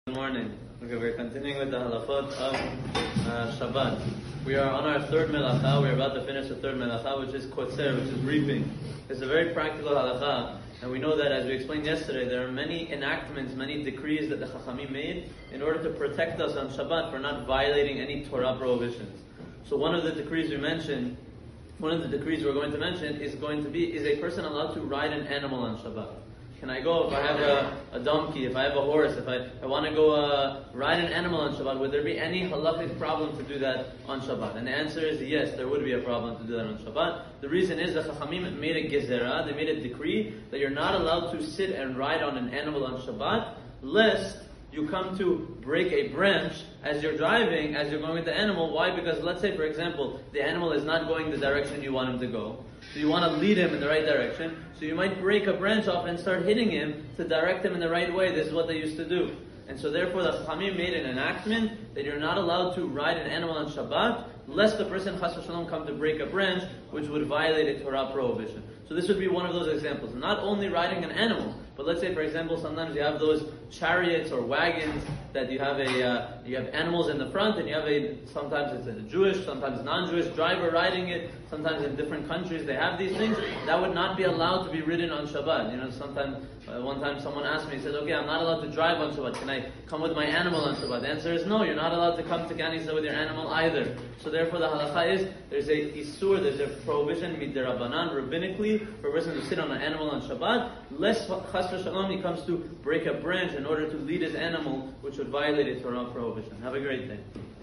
Good morning. Okay, we're continuing with the halachot of Shabbat. We are on our third melacha. We're about to finish the third melacha, which is kotzer, which is reaping. It's a very practical halacha, and we know that, as we explained yesterday, there are many enactments, many decrees that the Chachamim made in order to protect us on Shabbat for not violating any Torah prohibitions. So one of the decrees we mentioned, one of the decrees we're going to mention is a person allowed to ride an animal on Shabbat? Can I go if I have a donkey, if I have a horse, if I want to go ride an animal on Shabbat? Would there be any halachic problem to do that on Shabbat? And the answer is yes, there would be a problem to do that on Shabbat. The reason is the Chachamim made a gezerah, they made a decree that you're not allowed to sit and ride on an animal on Shabbat, lest you come to break a branch as you're driving, as you're going with the animal. Why? Because let's say, for example, the animal is not going the direction you want him to go. So you want to lead him in the right direction. So you might break a branch off and start hitting him to direct him in the right way. This is what they used to do. And so therefore the Chachamim made an enactment that you're not allowed to ride an animal on Shabbat, lest the person chas v'shalom come to break a branch, which would violate a Torah prohibition. So this would be one of those examples. Not only riding an animal, but let's say, for example, sometimes you have those chariots or wagons that you have you have animals in the front, and you have sometimes it's a Jewish, sometimes non-Jewish driver riding it. Sometimes in different countries they have these things that would not be allowed to be ridden on Shabbat. You know, sometimes one time someone asked me, he said, "Okay, I'm not allowed to drive on Shabbat. Can I come with my animal on Shabbat?" The answer is no. You're not allowed to come to Ganisa with your animal either. So therefore, the halacha is there's a isur, there's a prohibition midirabanan, rabbinically, for a person to sit on an animal on Shabbat, lest chas v'shalom he comes to break a branch in order to lead his animal, which would violate a Torah prohibition. Have a great day.